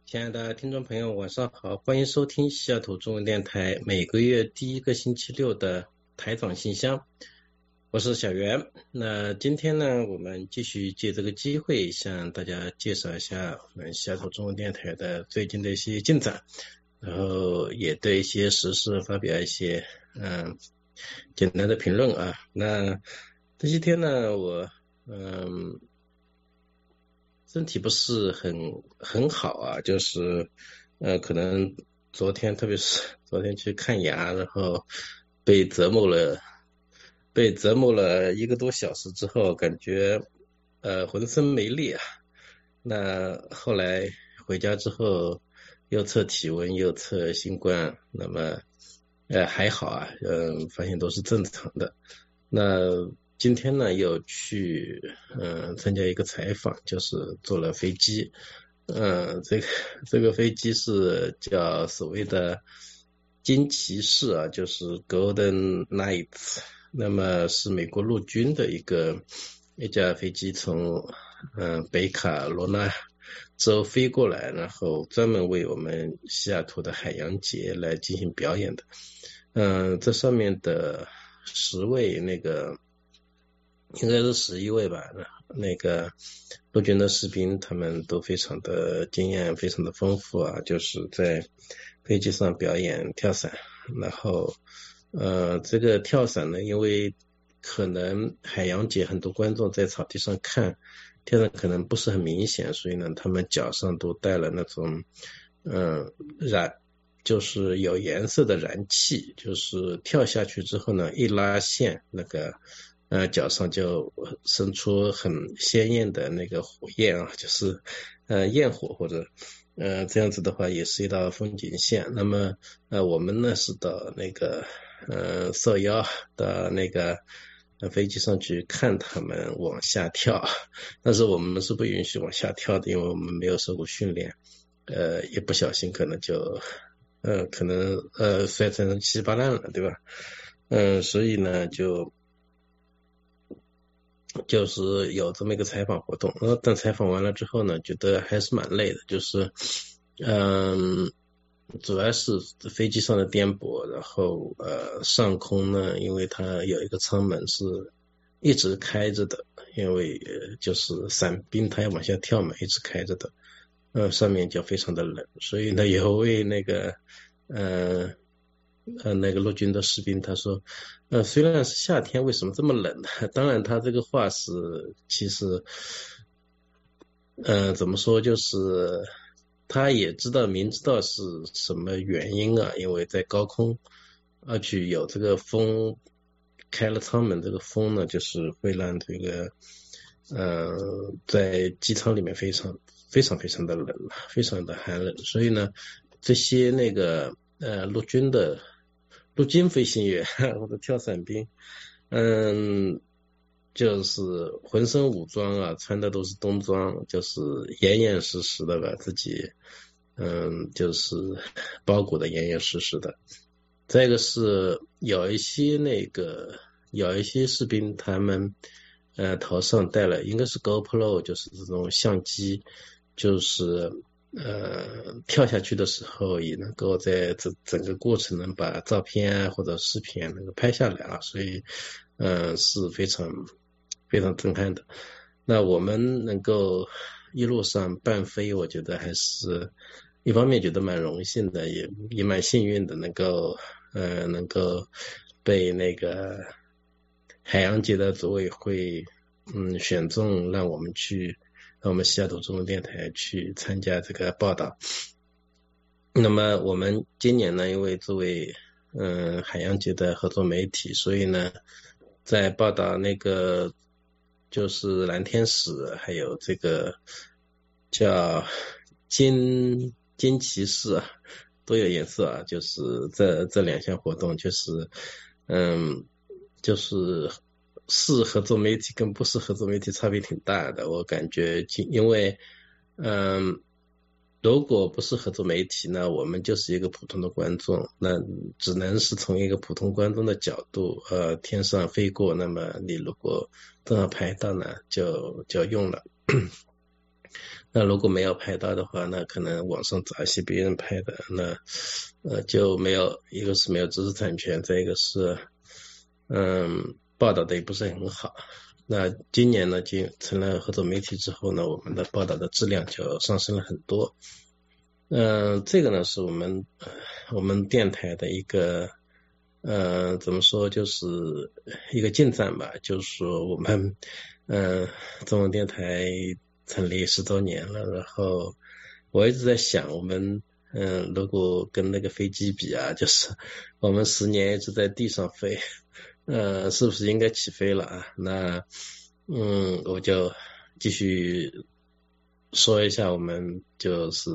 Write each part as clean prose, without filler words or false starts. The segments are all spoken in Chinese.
亲爱的听众朋友，晚上好，欢迎收听西雅图中文电台每个月第一个星期六的台长信箱，我是小袁。那今天呢，我们继续借这个机会向大家介绍一下我们西雅图中文电台的最近的一些进展，然后也对一些时事发表一些简单的评论啊。那这些天呢，我身体不是很好啊，就是可能特别是昨天去看牙，然后被折磨了，1个多小时之后，感觉浑身没力啊。那后来回家之后，又测体温又测新冠，那么还好啊，发现都是正常的。那今天呢又去参加一个采访，就是坐了飞机，这个飞机是叫所谓的金骑士啊，就是 Golden Knights，那么是美国陆军的一架飞机从北卡罗纳州飞过来，然后专门为我们西雅图的海洋节来进行表演的。这上面的10位应该是11位吧，那个陆军的士兵他们都非常的经验非常的丰富啊，就是在飞机上表演跳伞，然后这个跳伞呢，因为可能海洋节很多观众在草地上看跳伞可能不是很明显，所以呢他们脚上都带了那种就是有颜色的燃气，就是跳下去之后呢，一拉线，那个脚上就生出很鲜艳的那个火焰啊，就是焰火或者这样子的话也是一道风景线。那么我们呢是到那个受邀到那个飞机上去看他们往下跳，但是我们是不允许往下跳的，因为我们没有受过训练，一不小心可能就摔成稀巴烂了，对吧？所以呢就是有这么一个采访活动，等采访完了之后呢，觉得还是蛮累的，就是主要是飞机上的颠簸，然后上空呢，因为它有一个舱门是一直开着的，因为就是伞兵他要往下跳嘛，一直开着的，上面就非常的冷，所以呢有位那个陆军的士兵他说，虽然是夏天，为什么这么冷呢？当然他这个话是其实怎么说，就是他也明知道是什么原因啊，因为在高空去有这个风开了舱门，这个风呢就是会让这个在机舱里面非常的冷，非常的寒冷，所以呢这些那个陆军飞行员或者跳伞兵，就是浑身武装啊，穿的都是冬装，就是严严实实的把自己，就是包裹的严严实实的。再一个是有一些士兵他们头上戴了应该是 GoPro， 就是这种相机，就是跳下去的时候也能够在整个过程能把照片啊或者视频能够拍下来啊，所以是非常震撼的。那我们能够一路上伴飞，我觉得还是一方面觉得蛮荣幸的，也蛮幸运的，能够被那个海洋节的组委会选中，让我们西雅图中文电台去参加这个报道。那么我们今年呢，因为作为海洋节的合作媒体，所以呢在报道那个就是蓝天使还有这个叫金骑士啊，都有颜色啊，就是这两项活动就是就是是合作媒体跟不是合作媒体差别挺大的，我感觉因为嗯如果不是合作媒体呢，我们就是一个普通的观众，那只能是从一个普通观众的角度天上飞过，那么你如果正好拍到呢就用了那如果没有拍到的话，那可能网上找一些别人拍的，那就没有，一个是没有知识产权，再一个是报道的也不是很好。那今年呢，就成了合作媒体之后呢，我们的报道的质量就上升了很多。这个呢是我们电台的一个怎么说，就是一个进展吧，就是说我们中文电台成立10周年了，然后我一直在想，我们如果跟那个飞机比啊，就是我们10年一直在地上飞，是不是应该起飞了啊？那我就继续说一下，我们就是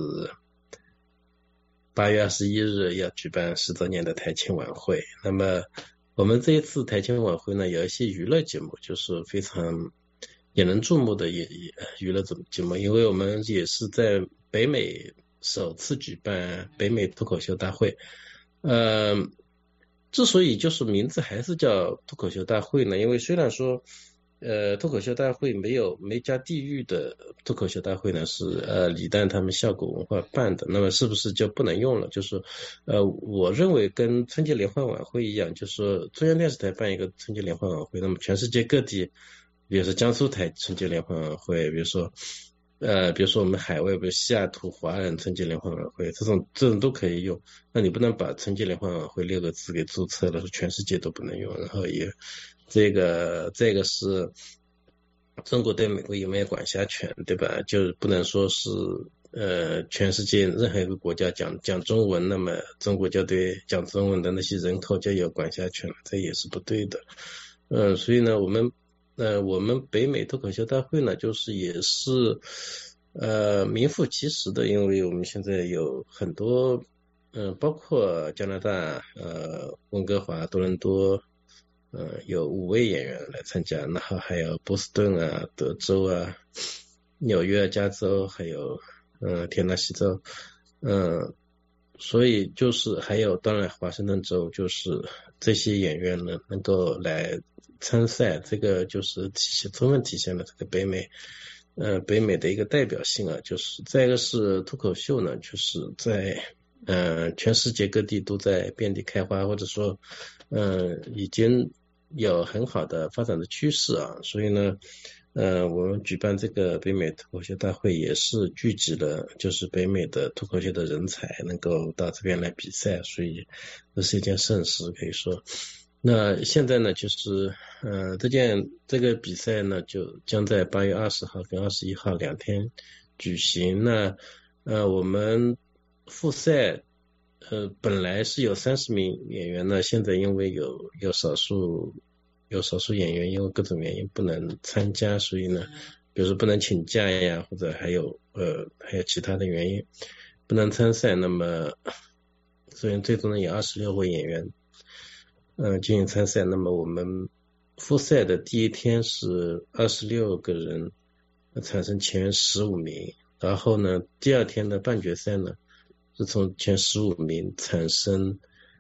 8月21日要举办10周年的台庆晚会。那么我们这一次台庆晚会呢，有一些娱乐节目，就是非常引人注目的娱乐节目，因为我们也是在北美首次举办北美脱口秀大会。呃，之所以就是名字还是叫脱口秀大会呢，因为虽然说脱口秀大会没加地域的脱口秀大会呢是李诞他们笑果文化办的，那么是不是就不能用了？就是我认为跟春节联欢晚会一样，就是说中央电视台办一个春节联欢晚会，那么全世界各地，比如说江苏台春节联欢晚会，比如说我们海外，比如西雅图华人春节联欢晚会，这种都可以用。那你不能把春节联欢晚会6个字给注册了，说全世界都不能用，然后也这个是中国对美国有没有管辖权，对吧？就是不能说是全世界任何一个国家讲中文，那么中国就对讲中文的那些人口就有管辖权了，这也是不对的。所以呢，我们北美脱口秀大会呢，就是也是名副其实的，因为我们现在有很多包括加拿大温哥华、多伦多有5位演员来参加，然后还有波士顿啊、德州啊、纽约、加州，还有田纳西州，所以就是还有当然华盛顿州，就是这些演员呢能够来参赛，这个就是充分体现了这个北美的一个代表性啊。就是再一个是脱口秀呢，就是在全世界各地都在遍地开花，或者说已经有很好的发展的趋势啊。所以呢我们举办这个北美脱口秀大会也是聚集了就是北美的脱口秀的人才能够到这边来比赛，所以这是一件盛事可以说。那现在呢就是这个比赛呢就将在8月20号跟21号2天举行。那我们复赛本来是有30名演员呢，现在因为有少数演员因为各种原因不能参加，所以呢，比如说不能请假呀，或者还有其他的原因不能参赛。那么所以最终呢有26位演员进行参赛。那么我们复赛的第一天是26个人产生前15名，然后呢第二天的半决赛呢是从前15名产生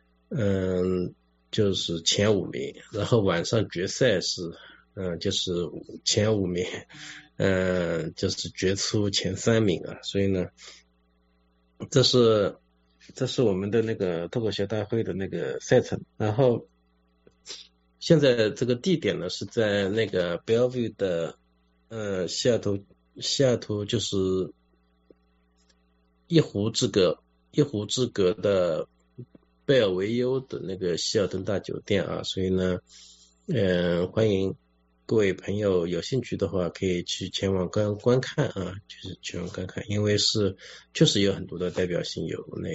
就是前5名，然后晚上决赛是就是前5名就是决出前3名啊。所以呢这是我们的那个脱口秀大会的那个赛程。然后现在这个地点呢是在那个 Bellevue 的西雅图就是一湖之隔的贝尔维优的那个希尔顿大酒店啊。所以呢欢迎各位朋友有兴趣的话可以去前往观看啊，就是前往观看，因为确实有很多的代表性，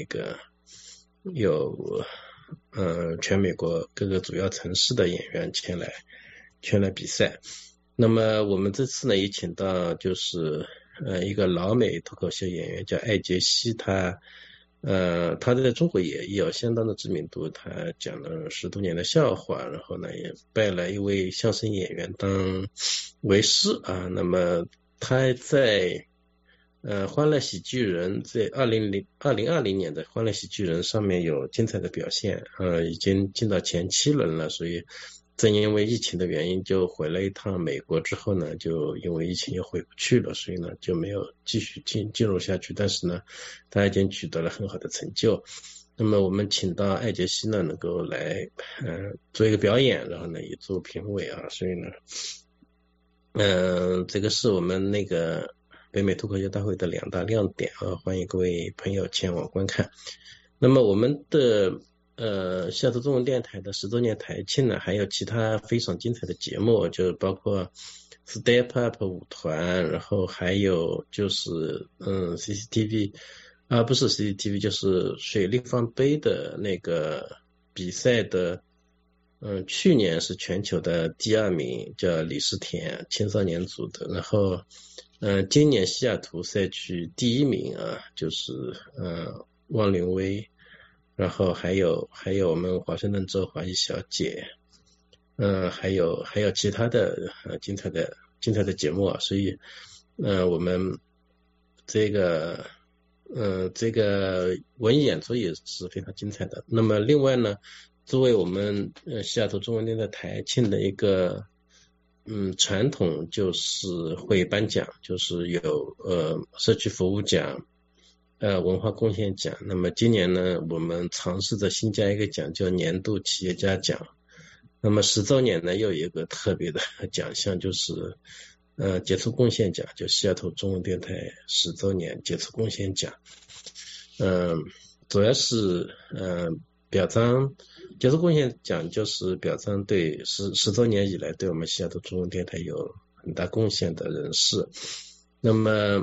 有全美国各个主要城市的演员前来比赛。那么我们这次呢也请到就是一个老美脱口秀演员叫艾杰西，他在中国也有相当的知名度，他讲了10多年的笑话，然后呢也拜了一位相声演员当为师啊。那么他在欢乐喜剧人在2020年的欢乐喜剧人上面有精彩的表现，已经进到前7轮了，所以正因为疫情的原因，就回了一趟美国之后呢，就因为疫情又回不去了，所以呢就没有继续进入下去。但是呢，他已经取得了很好的成就。那么我们请到艾杰西呢，能够来做一个表演，然后呢也做评委啊，所以呢，这个是我们那个北美脱口秀大会的2大亮点啊，欢迎各位朋友前往观看。那么我们的西雅图中文电台的10周年台庆呢，还有其他非常精彩的节目，就包括 Step Up 舞团，然后还有就是CCTV 啊，不是 CCTV， 就是水立方杯的那个比赛的，去年是全球的第2名，叫李世田青少年组的，然后今年西雅图赛区第1名啊，就是汪凌威。然后还有我们华盛顿州华裔小姐，还有其他的精彩的节目啊，所以我们这个文艺演出也是非常精彩的。那么另外呢，作为我们西雅图中文电台台庆的一个传统，就是会颁奖，就是有社区服务奖。文化贡献奖。那么今年呢，我们尝试着新加一个奖，叫年度企业家奖。那么10周年呢，又有一个特别的奖项，就是杰出贡献奖，就西雅图中文电台10周年杰出贡献奖。主要是表彰杰出贡献奖，就是表彰对10周年以来对我们西雅图中文电台有很大贡献的人士。那么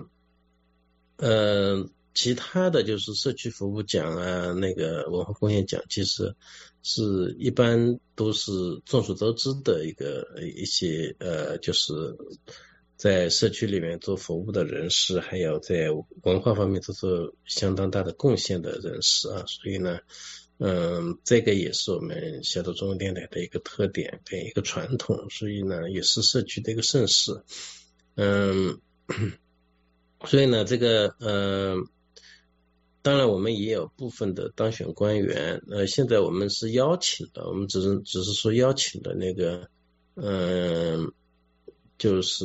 其他的就是社区服务奖啊，那个文化贡献奖，其实是一般都是众所周知的一些就是在社区里面做服务的人士，还有在文化方面做出相当大的贡献的人士啊，所以呢，这个也是我们西雅图中文电台的一个特点跟一个传统，所以呢，也是社区的一个盛事。所以呢，这个当然我们也有部分的当选官员，现在我们是邀请的，我们只是说邀请的那个就是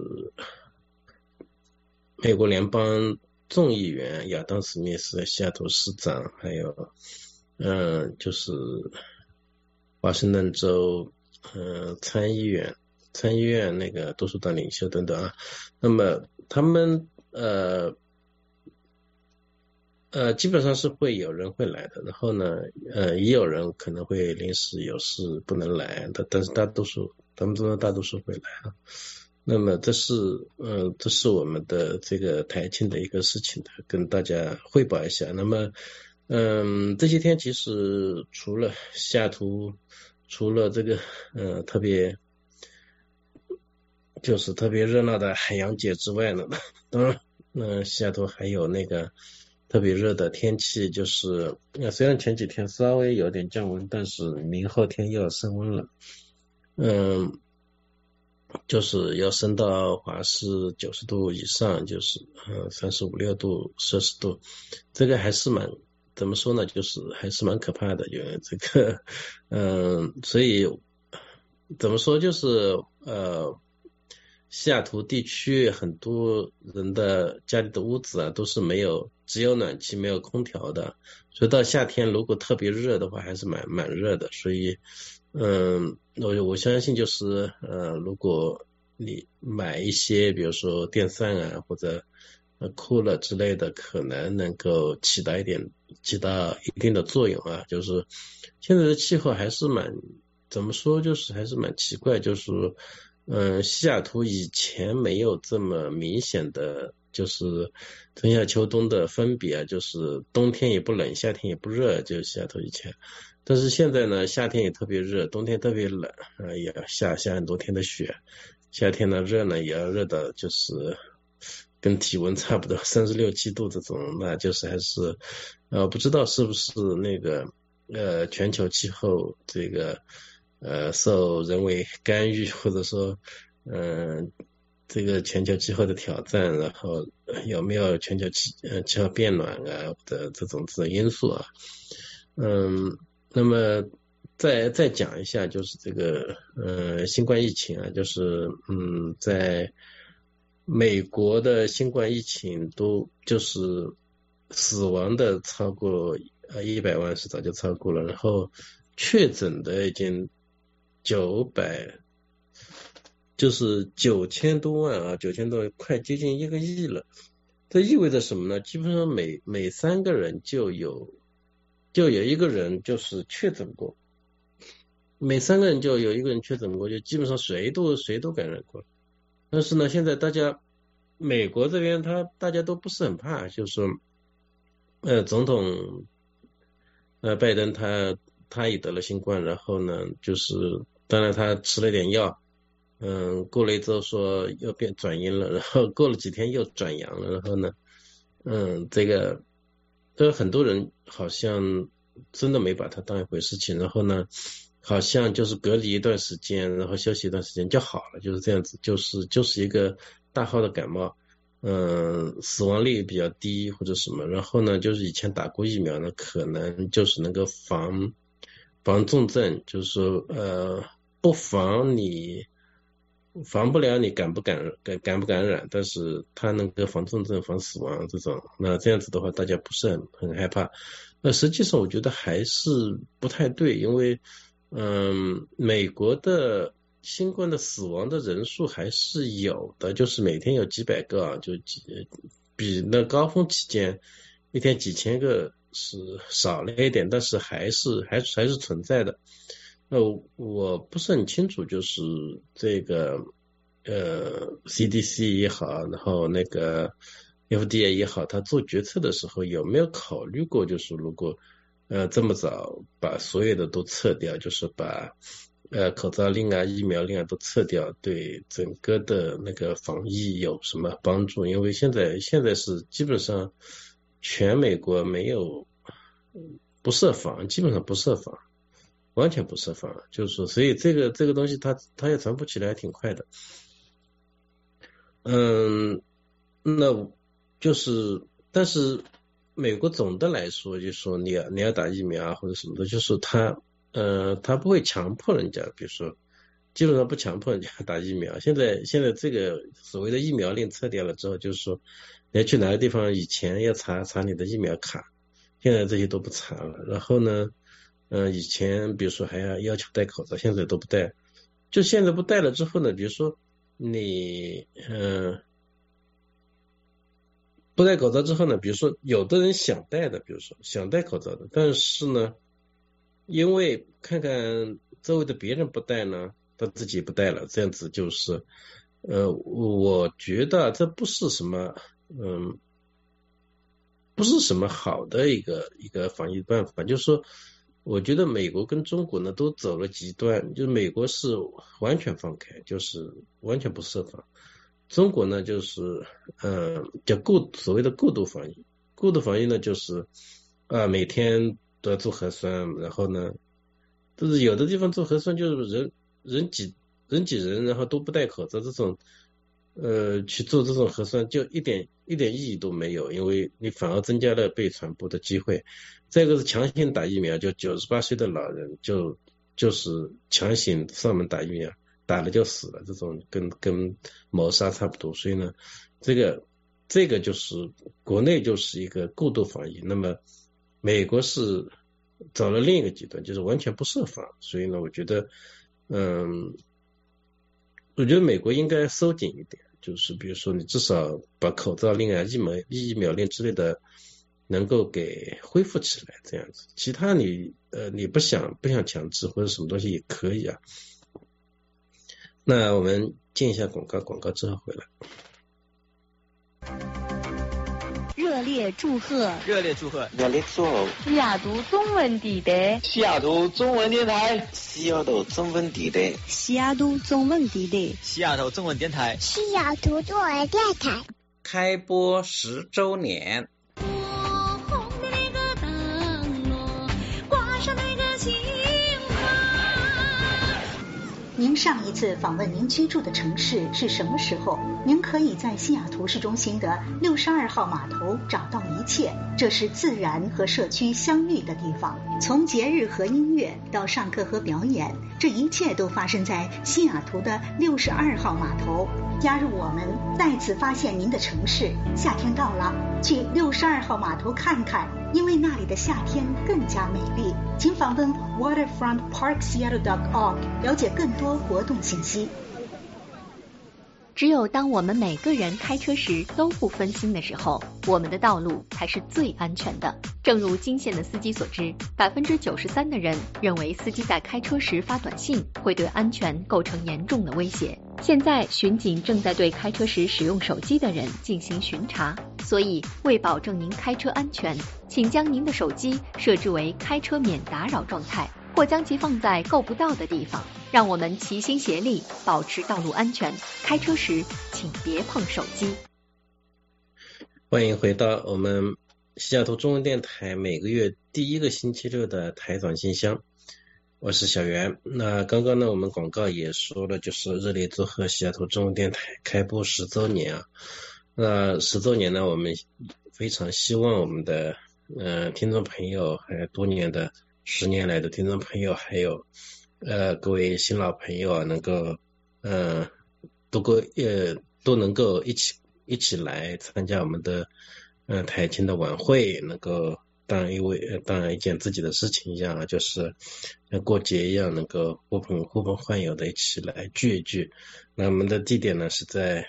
美国联邦众议员亚当史密斯、西雅图市长，还有就是华盛顿州参议院那个多数党领袖等等啊。那么他们基本上是会有人会来的，然后呢也有人可能会临时有事不能来的，但是他们中的大多数会来啊。那么这是我们的这个台庆的一个事情的，跟大家汇报一下。那么这些天其实除了西雅图除了这个特别热闹的海洋节之外呢，当然西雅图还有那个特别热的天气，就是虽然前几天稍微有点降温，但是明后天又要升温了。就是要升到华氏90度以上，就是35、6度摄氏度，这个还是怎么说呢，就是还是蛮可怕的，因为这个所以怎么说，就是西雅图地区很多人的家里的屋子啊都是只有暖气没有空调的，所以到夏天如果特别热的话还是蛮热的，所以我相信就是如果你买一些比如说电扇啊或者cooler 之类的，可能够起到一定的作用啊。就是现在的气候还是怎么说，就是还是蛮奇怪，就是西雅图以前没有这么明显的就是春夏秋冬的分别啊，就是冬天也不冷，夏天也不热，就是西雅图以前。但是现在呢，夏天也特别热，冬天特别冷，也要下很多天的雪。夏天呢热呢也要热的，就是跟体温差不多36、7度这种，那就是还是不知道是不是那个全球气候这个受人为干预，或者说这个全球气候的挑战，然后有没有全球气候变暖啊的这种因素啊。那么再讲一下，就是这个新冠疫情啊，就是在美国的新冠疫情都就是死亡的超过100万是早就超过了，然后确诊的已经就是9000多万啊，9000多万，快接近1个亿了。这意味着什么呢？基本上每3个人就有一个人就是确诊过，每3个人就有1个人确诊过，就基本上谁都感染过。但是呢，现在美国这边大家都不是很怕，就是说总统拜登他也得了新冠，然后呢就是当然他吃了点药，过了一周说又转阴了，然后过了几天又转阳了，然后呢这很多人好像真的没把它当一回事情，然后呢好像就是隔离一段时间，然后休息一段时间就好了，就是这样子，就是一个大号的感冒。死亡率比较低或者什么，然后呢，就是以前打过疫苗呢，可能就是能够防重症，就是说不防不了你感不感染，但是它能够防重症、防死亡这种，那这样子的话，大家不是很害怕。那实际上我觉得还是不太对，因为美国的新冠的死亡的人数还是有的，就是每天有几百个啊，比那高峰期间一天几千个是少了一点，但是还是存在的。那我不是很清楚，就是这个CDC 也好，然后那个 FDA 也好，他做决策的时候有没有考虑过，就是如果这么早把所有的都撤掉，就是把口罩令啊、疫苗令啊都撤掉，对整个的那个防疫有什么帮助？因为现在是基本上全美国没有不设防，基本上不设防。完全不设防，就是说，所以这个东西它也传播起来还挺快的。那就是，但是美国总的来说，就是说你要打疫苗啊或者什么的，就是他不会强迫人家，比如说基本上不强迫人家打疫苗。现在这个所谓的疫苗令撤掉了之后，就是说你要去哪个地方，以前要查你的疫苗卡，现在这些都不查了。然后呢？以前比如说还要求戴口罩，现在都不戴。就现在不戴了之后呢，比如说你不戴口罩之后呢，比如说有的人想戴的，比如说想戴口罩的，但是呢，因为看看周围的别人不戴呢，他自己不戴了，这样子就是我觉得这不是什么不是什么好的一个防疫办法，就是说。我觉得美国跟中国呢都走了极端，就是美国是完全放开，就是完全不设防。中国呢就是叫所谓的过度防疫。过度防疫呢就是每天都要做核酸，然后呢就是有的地方做核酸就是人挤人，然后都不戴口罩，这种去做这种核酸就一点意义都没有，因为你反而增加了被传播的机会。再一个是强行打疫苗，就98岁的老人就是强行上门打疫苗，打了就死了，这种跟谋杀差不多。所以呢，这个就是国内就是一个过度防疫，那么美国是走了另一个极端，就是完全不设防。所以呢，我觉得美国应该收紧一点，就是比如说你至少把口罩令啊、疫苗令之类的能够给恢复起来，这样子。其他你不想强制或者什么东西也可以啊。那我们进一下广告之后回来。 热烈祝贺！ 热烈祝贺！ 热烈祝贺！ 西雅图中文电台， 西雅图中文电台， 西雅图中文电台， 西雅图中文电台， 西雅图中文电台， 西雅图中文电台开播10周年。 您上一次访问您居住的城市是什么时候？您可以在西雅图市中心的62号码头找到一切，这是自然和社区相遇的地方。从节日和音乐到上课和表演，这一切都发生在西雅图的62号码头。加入我们，再次发现您的城市。夏天到了，去62号码头看看，因为那里的夏天更加美丽。请访问 waterfrontparkseattle.org 了解更多活动信息。 只有当我们每个人开车时都不分心的时候，我们的道路才是最安全的。正如金县的司机所知，93%的人认为司机在开车时发短信会对安全构成严重的威胁。现在巡警正在对开车时使用手机的人进行巡查，所以为保证您开车安全，请将您的手机设置为开车免打扰状态，或将其放在够不到的地方。让我们齐心协力，保持道路安全。开车时请别碰手机。 欢迎回到我们西雅图中文电台每个月第一个星期六的台长信箱，我是小袁。那刚刚呢，我们广告也说了，就是热烈祝贺西雅图中文电台开播10周年啊。那10周年呢，我们非常希望我们的听众朋友，还有多年的10年来的听众朋友，还有各位新老朋友啊，能够都能够一起来参加我们的台庆的晚会，能够当一件自己的事情一样啊，就是像过节一样，能够呼朋唤友的一起来聚一聚。那我们的地点呢是在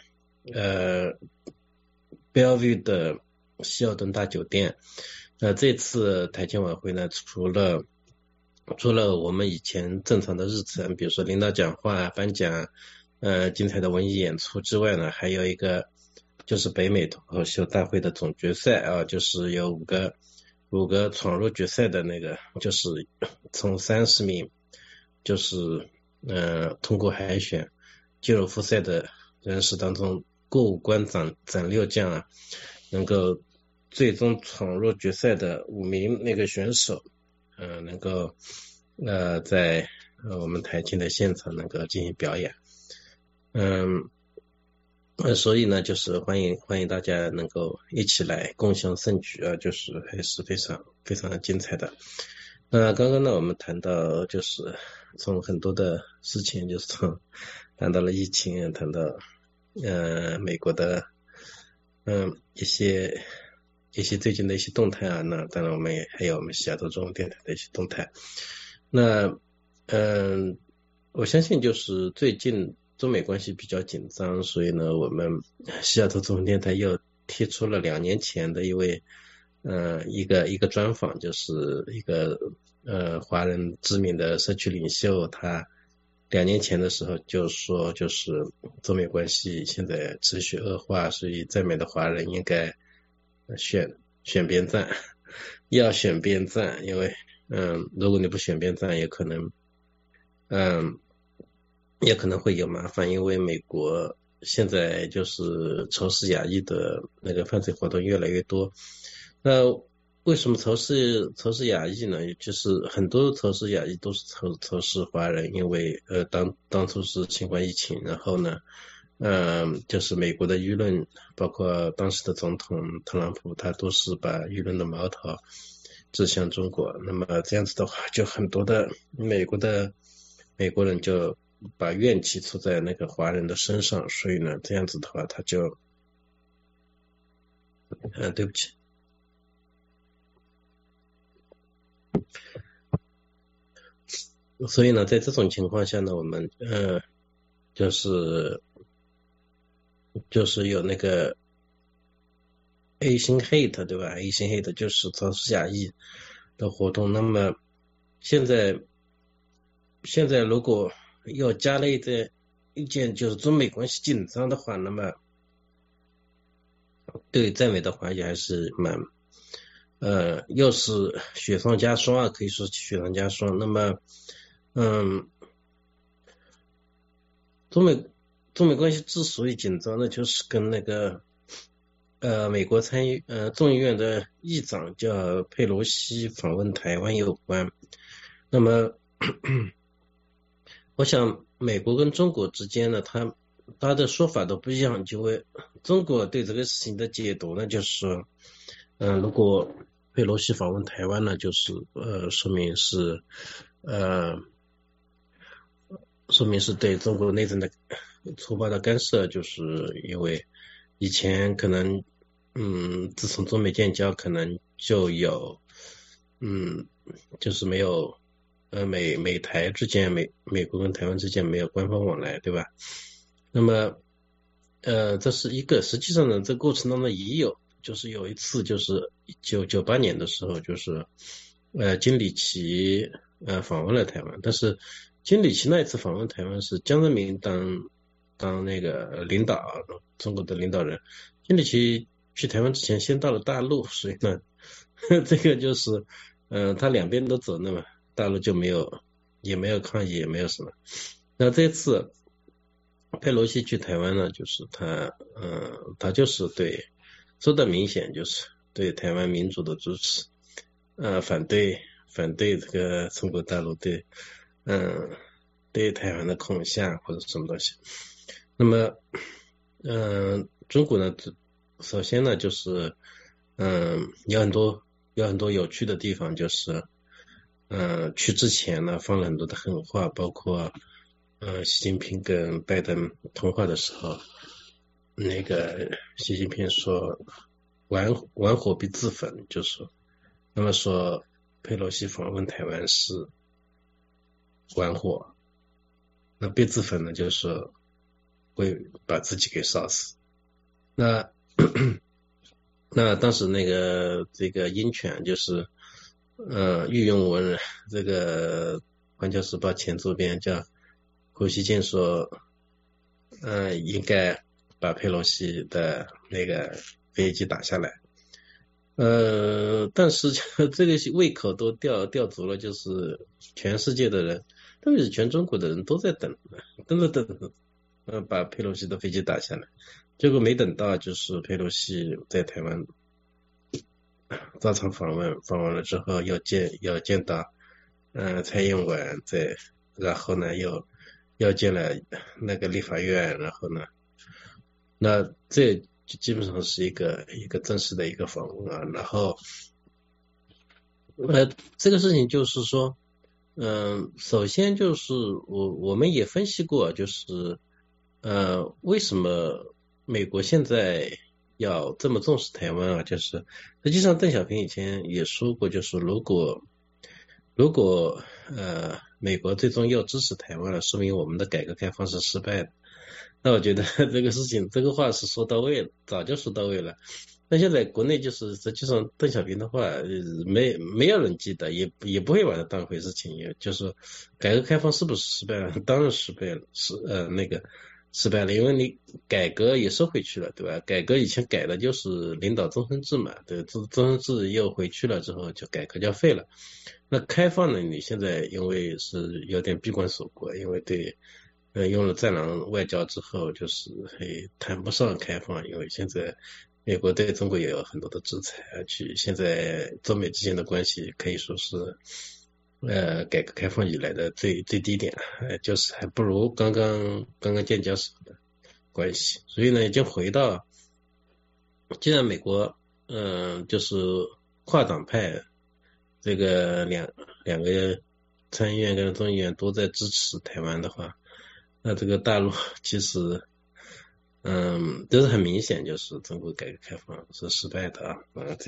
Bellevue 的希尔顿大酒店。这次台庆晚会呢，除了我们以前正常的日程，比如说领导讲话、颁奖、精彩的文艺演出之外呢，还有一个就是北美脱口秀大会的总决赛啊，就是有五个闯入决赛的那个，就是从30名就是通过海选进入复赛的人士当中，过5关斩6将啊，能够最终闯入决赛的5名那个选手能够在我们台庆的现场能够进行表演。所以呢，就是欢迎大家能够一起来共襄盛举啊，就是还是非常非常精彩的。刚刚呢，我们谈到就是从很多的事情，就是谈到了疫情，谈到美国的一些最近的一些动态啊，那当然我们也还有我们西雅图中文电台的一些动态。那我相信就是最近中美关系比较紧张，所以呢，我们西雅图中文电台又贴出了2年前的一位一个专访，就是一个华人知名的社区领袖，他2年前的时候就说，就是中美关系现在持续恶化，所以在美的华人应该选边站，要选边站，因为如果你不选边站，也可能会有麻烦，因为美国现在就是仇视亚裔的那个犯罪活动越来越多。那为什么仇视亚裔呢？就是很多仇视亚裔都是仇视华人，因为当初是新冠疫情，然后呢就是美国的舆论，包括当时的总统特朗普，他都是把舆论的矛头指向中国。那么这样子的话，就很多的美国人就把怨气出在那个华人的身上，所以呢，这样子的话，他就对不起。所以呢，在这种情况下呢，我们就是有那个 Asian Hate 对吧？ Asian Hate 就是仇视亚裔的活动。那么现在如果要加了一件就是中美关系紧张的话，那么对在美的华裔还是蛮又是雪上加霜啊，可以说雪上加霜。那么中美关系之所以紧张呢，就是跟那个美国众议院的议长叫佩洛西访问台湾有关。那么我想美国跟中国之间呢，他的说法都不一样，就会中国对这个事情的解读呢，就是如果佩洛西访问台湾呢，就是说明是对中国内政的粗暴的干涉，就是因为以前可能自从中美建交可能就有就是没有美台之间美国跟台湾之间没有官方往来，对吧？那么这是一个，实际上呢这过程当中也有，就是有一次就是1998年的时候，就是金里奇访问了台湾，但是金里奇那一次访问台湾是江泽民当那个领导，中国的领导人。金里奇去台湾之前先到了大陆，所以呢这个就是他两边都走，那么大陆就也没有抗议，也没有什么。那这次佩洛西去台湾呢，就是他就是说的明显就是对台湾民主的支持，反对这个中国大陆对台湾的恐吓或者什么东西。那么中国呢，首先呢就是有很多有趣的地方，就是去之前呢放了很多的狠话，包括习近平跟拜登通话的时候，那个习近平说玩火必自焚，就是那么说佩洛西访问台湾是玩火，那必自焚呢就是会把自己给烧死。那当时这个鹰犬就是御用文人，这个环球时报前主编叫胡锡进说应该把佩洛西的那个飞机打下来。但是这个胃口都吊足了，就是全世界的人，特别是全中国的人都在等把佩洛西的飞机打下来。结果没等到，就是佩洛西在台湾照常访问了之后要见到蔡英文，然后呢又见了那个立法院，然后呢那这就基本上是一个正式的一个访问啊。然后这个事情就是说首先就是我们也分析过，就是为什么美国现在要这么重视台湾啊，就是实际上邓小平以前也说过，就是如果美国最终要支持台湾了，说明我们的改革开放是失败的。那我觉得这个事情这个话是说到位了，早就说到位了。那现在国内就是实际上邓小平的话没有人记得，也不会把它当回事情，也就是改革开放是不是失败了？当然失败了，失败了，因为你改革也收回去了，对吧？改革以前改的就是领导终身制嘛，对，终身制又回去了之后，就改革就废了。那开放呢？你现在因为是有点闭关锁国，因为用了战狼外交之后，就是谈不上开放，因为现在美国对中国也有很多的制裁现在中美之间的关系可以说是改革开放以来的最低点，就是还不如刚刚建交时的关系。所以呢，已经回到，既然美国就是跨党派这个两个参议院跟众议院都在支持台湾的话，那这个大陆其实这是很明显，就是中国改革开放是失败的啊，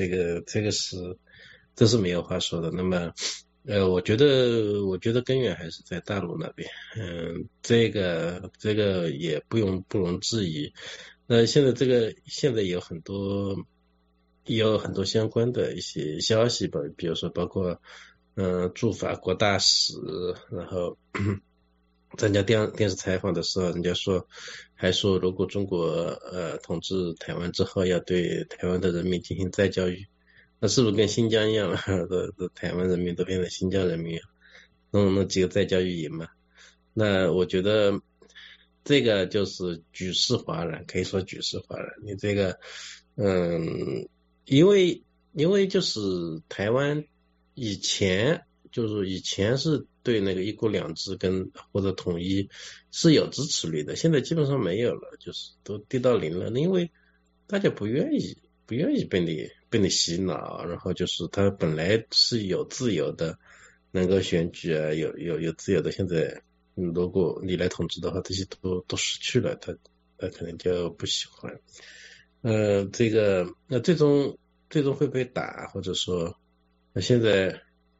这是没有话说的。那么我觉得根源还是在大陆那边，这个也不容置疑。那现在有很多相关的一些消息吧，比如说包括驻法国大使，然后参加电视采访的时候，人家还说如果中国统治台湾之后要对台湾的人民进行再教育，那是不是跟新疆一样了？台湾人民都变成新疆人民，弄几个再教育营嘛？那我觉得这个就是举世哗然，可以说举世哗然。你这个因为就是台湾以前就是以前是对那个一国两制或者统一是有支持率的，现在基本上没有了，就是都低到零了。因为大家不愿意被你洗脑，然后就是他本来是有自由的，能够选举啊，有自由的，现在如果你来统治的话，这些都失去了，他可能就不喜欢。这个最终会被打，或者说现在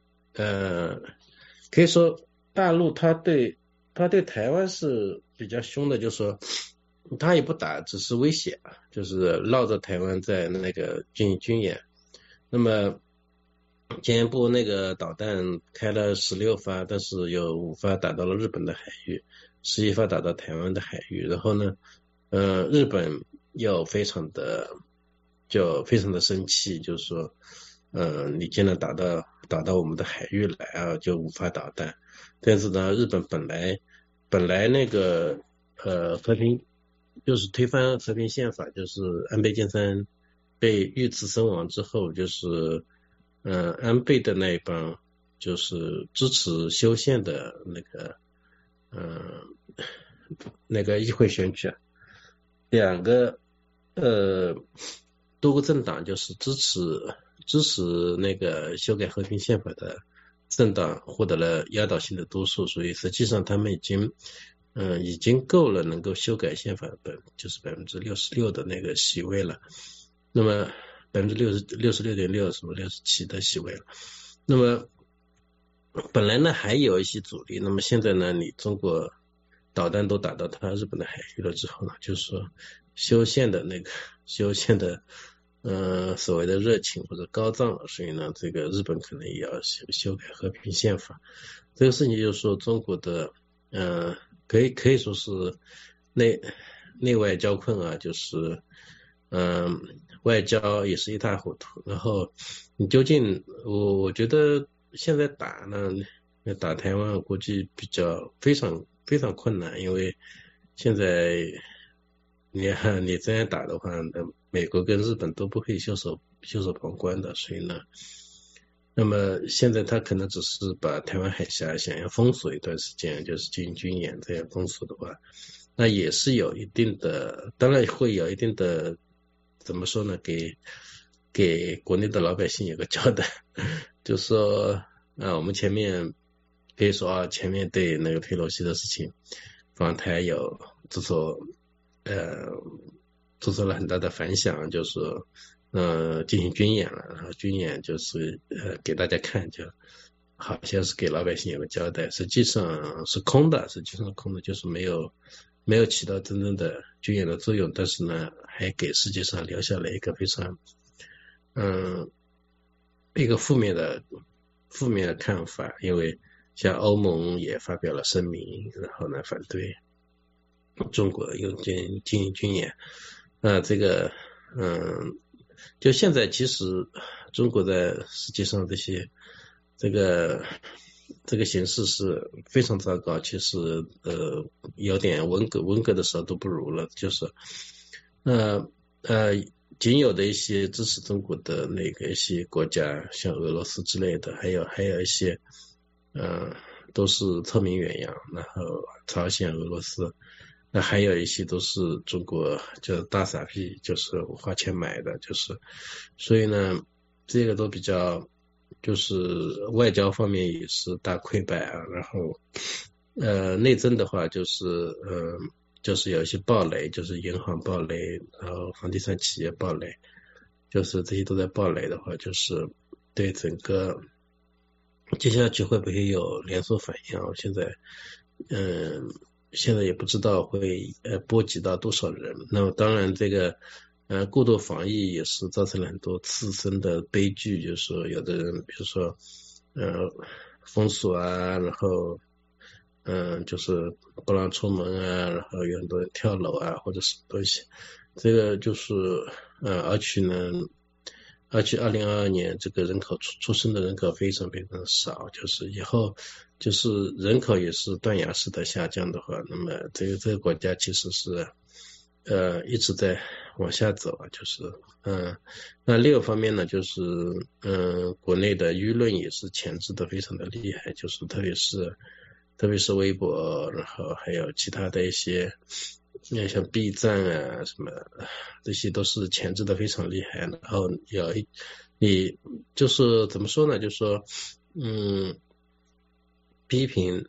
可以说大陆他对台湾是比较凶的，就是说他也不打，只是威胁，就是绕着台湾在那个进行军演。那么前一部那个导弹开了16发，但是有5发打到了日本的海域，11发打到台湾的海域。然后呢日本又非常的生气，就是说你竟然打到我们的海域来啊，就5发导弹。但是呢日本本来那个和平就是推翻和平宪法，就是安倍晋三被遇刺身亡之后，就是安倍的那一帮就是支持修宪的那个议会选举，两个多个政党就是支持那个修改和平宪法的政党获得了压倒性的多数，所以实际上他们已经够了能够修改宪法就是66%的那个席位了，那么66.6%什么67%的席位了。那么本来呢还有一些阻力，那么现在呢你中国导弹都打到他日本的海域了之后呢，就是说修宪的所谓的热情或者高涨了，所以呢这个日本可能也要修改和平宪法。这个事情就是说中国的可以说是内外交困啊，就是外交也是一塌糊涂。然后你究竟我觉得现在打台湾估计非常非常困难，因为现在你这样打的话，美国跟日本都不会袖手旁观的，所以呢那么现在他可能只是把台湾海峡想要封锁一段时间，就是进行军演，这样封锁的话那也是有一定的，当然会有一定的怎么说呢，给国内的老百姓有个交代，就是说我们前面可以说前面对那个佩洛西的事情访台有做出了很大的反响，就是说进行军演了，然后军演就是给大家看，就好像是给老百姓有个交代，实际上是空的，就是没有起到真正的军演的作用，但是呢还给世界上留下了一个非常一个负面的看法，因为像欧盟也发表了声明，然后呢反对中国又进行军演。这个就现在其实中国在世界上这个形势是非常糟糕，其实有点文革的时候都不如了，就是仅有的一些支持中国的那个一些国家，像俄罗斯之类的，还有一些都是臭名远扬，然后朝鲜、俄罗斯，那还有一些都是中国就是大傻逼，就是花钱买的，就是所以呢这个都比较就是外交方面也是大溃败啊，然后内政的话就是有一些暴雷，就是银行暴雷，然后房地产企业暴雷，就是这些都在暴雷的话，就是对整个接下去会不会有连锁反应，现在也不知道会波及到多少人。那么当然这个过度防疫也是造成了很多次生的悲剧，就是说有的人比如说封锁啊，然后就是不让出门啊，然后有很多人跳楼啊或者什么东西，这个就是而且2022年这个人口出生的人口非常非常少，就是以后就是人口也是断崖式的下降的话，那么这个国家其实是一直在往下走啊，就是那另一方面呢，就是国内的舆论也是钳制的非常的厉害，就是特别是微博，然后还有其他的一些像 B 站啊什么，这些都是钳制的非常厉害。然后你就是怎么说呢，就是说批评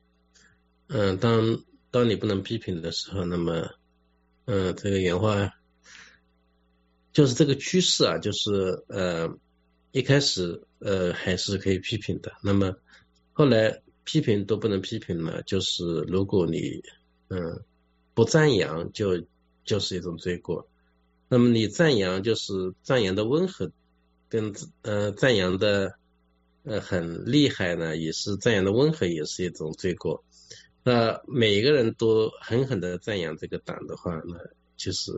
当你不能批评的时候，那么这个原话就是这个趋势啊，就是一开始还是可以批评的，那么后来批评都不能批评了，就是如果你不赞扬就是一种罪过，那么你赞扬就是赞扬的温和跟赞扬的很厉害呢，也是赞扬的温和也是一种罪过。那每一个人都狠狠的赞扬这个党的话呢，其实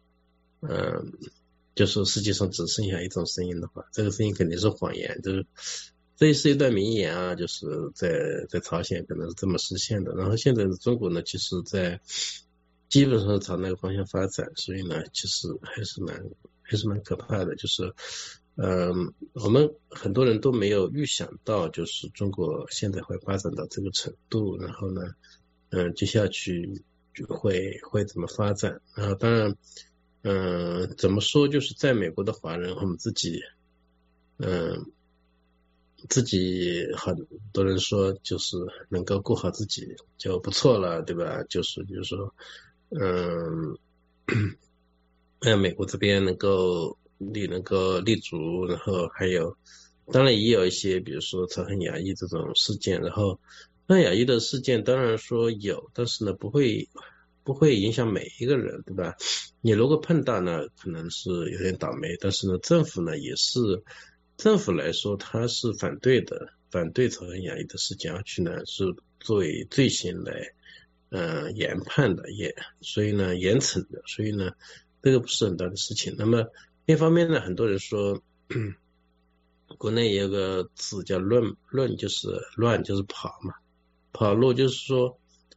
就是世界上只剩下一种声音的话，这个声音肯定是谎言。就是这是一段名言啊，就是在朝鲜可能是这么实现的。然后现在的中国呢，其实在基本上朝那个方向发展，所以呢，其实还是蛮可怕的。就是我们很多人都没有预想到，就是中国现在会发展到这个程度，然后呢，接下去就会怎么发展。然后当然怎么说，就是在美国的华人，我们自己很多人说就是能够顾好自己就不错了，对吧？就是比如说美国这边能够立足，然后还有当然也有一些比如说仇恨亚裔这种事件，然后那亚裔的事件当然说有，但是呢不会影响每一个人，对吧？你如果碰到呢可能是有点倒霉，但是呢政府来说他是反对仇恨亚裔的事件，而且呢是作为罪行来研判的，所以呢严惩的，所以呢这个不是很大的事情。那么另一方面呢，很多人说国内也有个词叫乱，就是乱就是跑嘛，跑路就是说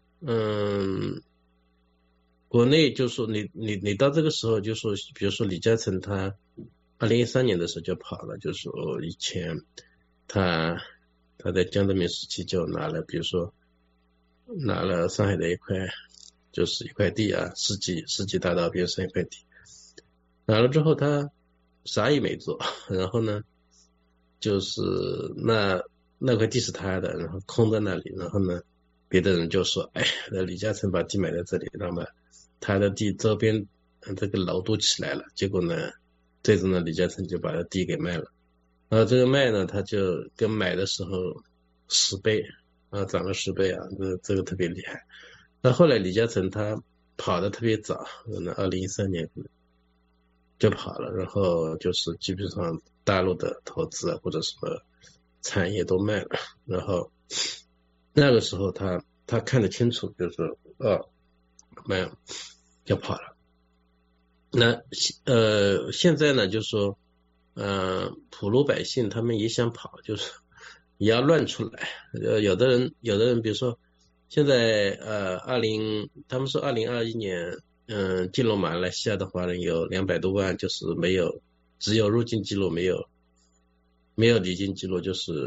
国内就是说你到这个时候就是说，比如说李嘉诚他2013年的时候就跑了，就是说以前他在江泽民时期就拿了，比如说拿了上海的一块地啊，世纪大道边上一块地，拿了之后他啥也没做，然后呢就是那块地是他的，然后空在那里，然后呢别的人就说李嘉诚把地买在这里，那么他的地周边这个楼都起来了，结果呢最终呢李嘉诚就把他地给卖了，然后这个卖呢他就跟买的时候10倍涨了10倍啊，这个特别厉害。那后来李嘉诚他跑得特别早，那2013年就跑了，然后就是基本上大陆的投资或者什么产业都卖了，然后那个时候他看得清楚，就是说没有就跑了。那现在呢就是说普罗百姓他们也想跑，就是也要乱出来。有的人比如说现在他们说2021年进入马来西亚的华人有200多万，就是只有入境记录，没有离境记录，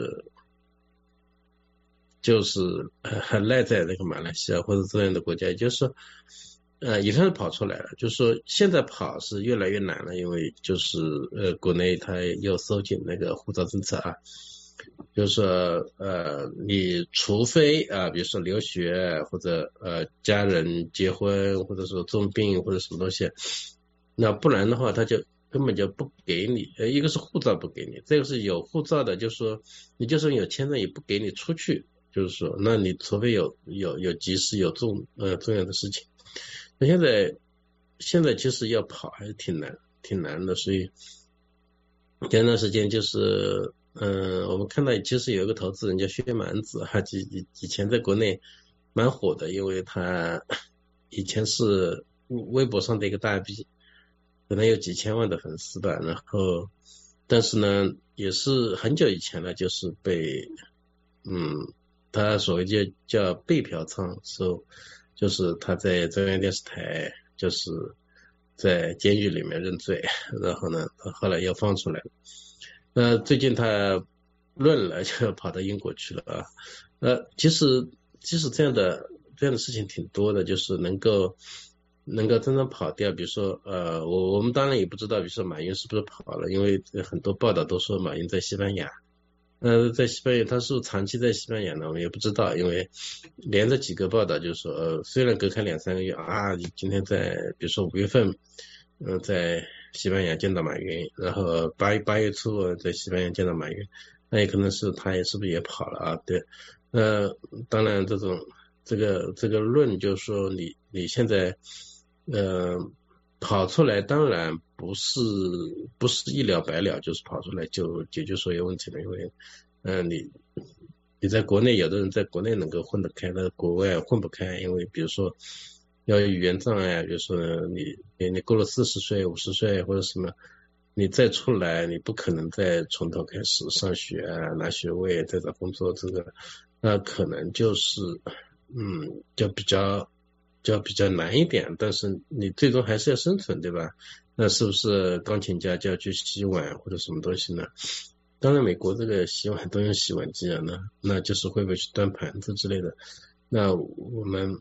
就是还赖在那个马来西亚或者这样的国家，也就是说也算是跑出来了。就是说现在跑是越来越难了，因为就是国内它又收紧那个护照政策啊，就是说你除非比如说留学或者家人结婚或者说重病或者什么东西，那不然的话他就根本就不给你，一个是护照不给你，这个是有护照的，就是说你就算有签证也不给你出去，就是说那你除非有急事有重要的事情。那现在其实要跑还是挺难的，所以前段时间就是我们看到其实有一个投资人叫薛蛮子，以前在国内蛮火的，因为他以前是微博上的一个大 V， 可能有几千万的粉丝吧，然后但是呢也是很久以前了，就是被他所谓叫被嫖娼，就是他在中央电视台就是在监狱里面认罪，然后呢他后来又放出来了。最近他论了，就跑到英国去了啊。其实这样的事情挺多的，就是能够真正跑掉。比如说我们当然也不知道，比如说马云是不是跑了，因为很多报道都说马云在西班牙。在西班牙，他是长期在西班牙呢，我们也不知道，因为连着几个报道就是说，虽然隔开2-3个月啊，今天在比如说5月份，在西班牙见到马云，然后8月初在西班牙见到马云，那也可能是他是不是也跑了啊？对，当然这个论就是说你现在跑出来，当然不是一了百了，就是跑出来就解决所有问题了。因为你在国内，有的人在国内能够混得开，在国外混不开，因为比如说要有语言障碍，比如说你过了40岁50岁或者什么，你再出来你不可能再从头开始上学啊，拿学位再找工作，这个那可能就是就比较难一点，但是你最终还是要生存，对吧？那是不是钢琴家就要去洗碗或者什么东西呢？当然美国这个洗碗都用洗碗机啊，那就是会不会去端盘子之类的。那我们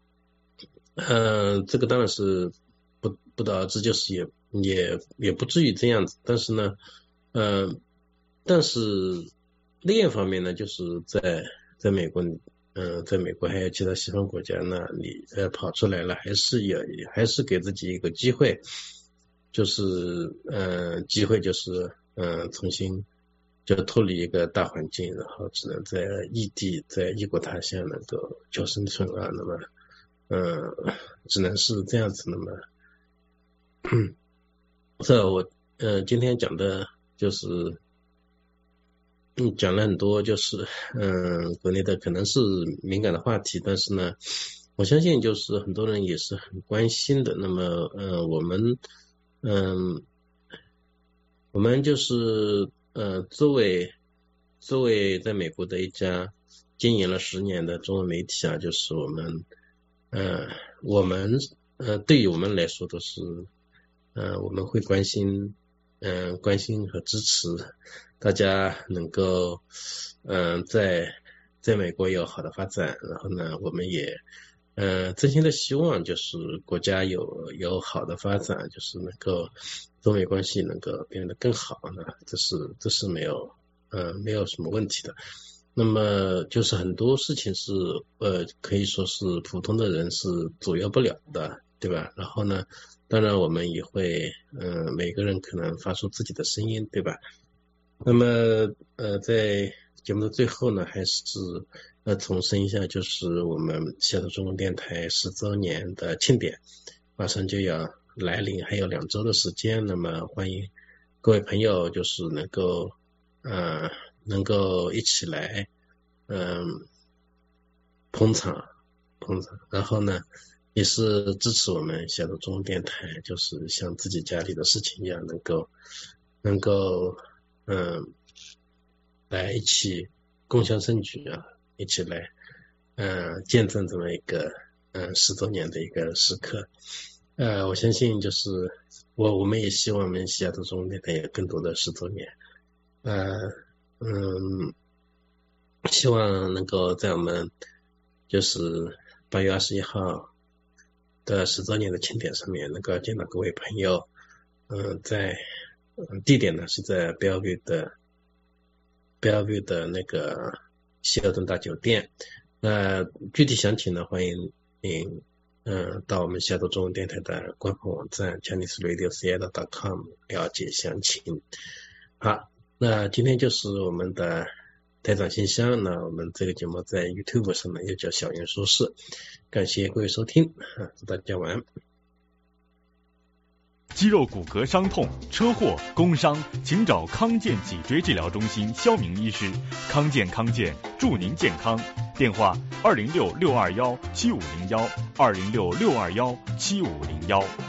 这个当然是不得而知，就是也不至于这样子。但是呢但是另一方面呢，就是在美国在美国还有其他西方国家，那你跑出来了，还是给自己一个机会，就是机会就是重新就脱离一个大环境，然后只能在异地，在异国他乡能够求生存啊。那么只能是这样子。那么这我今天讲的就是讲了很多，就是国内的可能是敏感的话题，但是呢我相信就是很多人也是很关心的。那么我们就是作为在美国的一家经营了10年的中文媒体啊，就是我们对于我们来说都是我们会关心和支持大家能够在美国有好的发展，然后呢我们也真心的希望就是国家有好的发展，就是能够中美关系能够变得更好呢，这是没有什么问题的。那么就是很多事情是可以说是普通的人是左右不了的，对吧？然后呢当然我们也会每个人可能发出自己的声音，对吧？那么在节目的最后呢，还是重申一下，就是我们西雅图中文电台10周年的庆典马上就要来临，还有2周的时间。那么欢迎各位朋友就是能够一起来捧场，然后呢也是支持我们西雅图中文电台，就是像自己家里的事情一样，能够来一起共襄盛举啊，一起来见证这么一个10周年的一个时刻。我相信就是我们也希望我们西雅图中文电台有更多的10周年，希望能够在我们就是8月21号的10周年的庆典上面能够见到各位朋友。在地点呢是在 Bellevue 的那个希尔顿大酒店。具体详情呢，欢迎您到我们西雅图中文电台的官方网站 ChineseRadioSeattle.com 了解详情。好，那今天就是我们的台长信箱，那我们这个节目在 YouTube 上呢又叫小云说事。感谢各位收听，祝大家晚安。 肌肉骨骼伤痛、车祸、工伤，请找康健脊椎治疗中心肖明医师。康健祝您健康。电话206-621-7501 206-621-7501。